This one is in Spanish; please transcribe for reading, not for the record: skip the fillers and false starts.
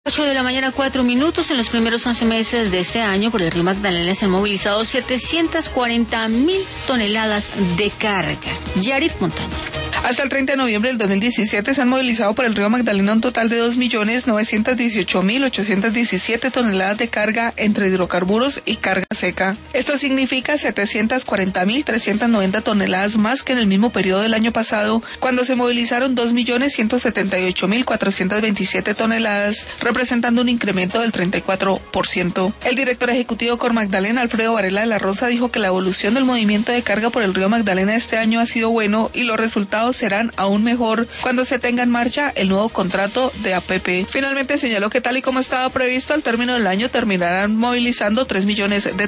8 de la mañana, 4 minutos. En los primeros 11 meses de este año, por el río Magdalena se han movilizado 740.000 toneladas de carga. Yarit Montaña. Hasta el 30 de noviembre del 2017 se han movilizado por el río Magdalena un total de 2.918.817 toneladas de carga entre hidrocarburos y carga seca. Esto significa 740.390 toneladas más que en el mismo periodo del año pasado, cuando se movilizaron 2.178.427 toneladas, representando un incremento del 34%. El director ejecutivo de Cormagdalena, Alfredo Varela de la Rosa, dijo que la evolución del movimiento de carga por el río Magdalena este año ha sido bueno y los resultados serán aún mejor cuando se tenga en marcha el nuevo contrato de APP. Finalmente señaló que tal y como estaba previsto, al término del año terminarán movilizando 3 millones de